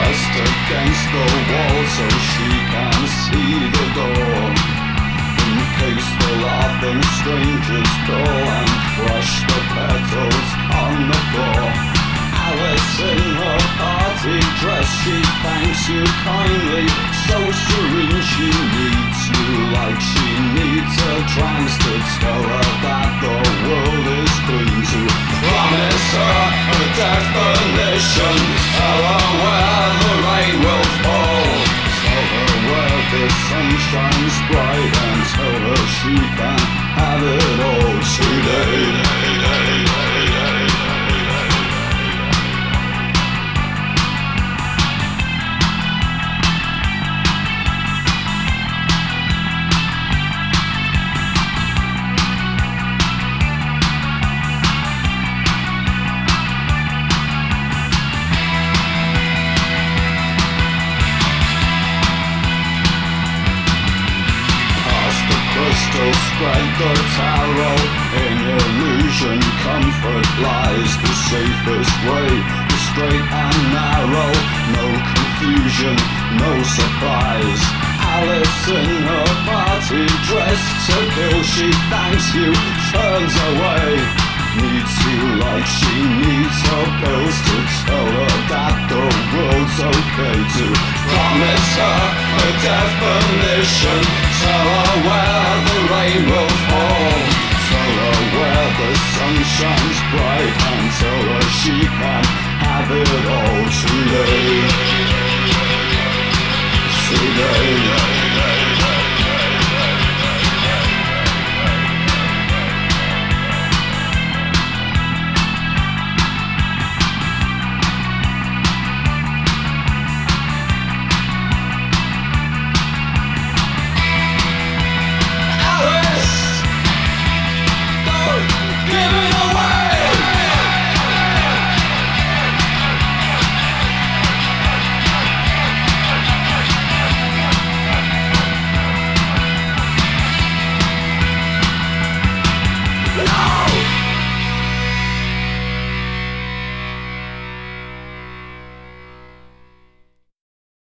pressed against the wall so she can see the door. In case the laughing strangers call and crush the petals on the floor. Alice in her party dress, she thanks you kindly, so serene she needs you like she needs her trance to tell her that the world is clean. To promise her a definition, tell her where the rain will fall, tell her where the sun shines bright, and tell her she can have it all today. Spread the tarot, in illusion comfort lies. The safest way is straight and narrow, no confusion, no surprise. Alice in her party dress to kill, she thanks you, turns away. Needs you like she needs her pills to tell her that the world's okay. To promise her a definition, tell her where the rain will fall, tell her where the sun shines bright, and tell her she can have it all today.